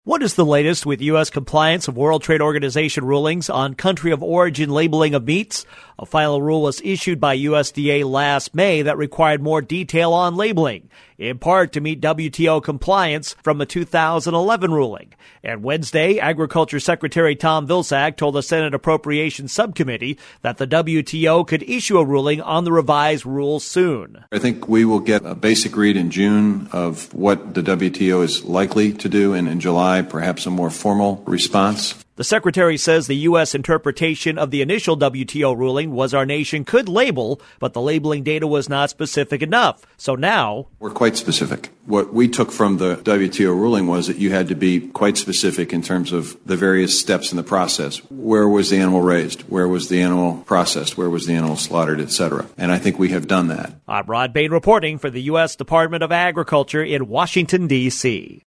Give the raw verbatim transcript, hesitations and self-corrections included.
What is the latest with U S compliance of World Trade Organization rulings on country of origin labeling of meats? A final rule was issued by U S D A last May that required more detail on labeling, in part to meet W T O compliance from a two thousand eleven ruling. And Wednesday, Agriculture Secretary Tom Vilsack told the Senate Appropriations Subcommittee that the W T O could issue a ruling on the revised rules soon. I think we will get a basic read in June of what the W T O is likely to do, and in July, perhaps a more formal response. The secretary says the U S interpretation of the initial W T O ruling was our nation could label, but the labeling data was not specific enough. So now we're quite specific. What we took from the W T O ruling was that you had to be quite specific in terms of the various steps in the process. Where was the animal raised? Where was the animal processed? Where was the animal slaughtered, et cetera? And I think we have done that. I'm Rod Bain reporting for the U S Department of Agriculture in Washington, D C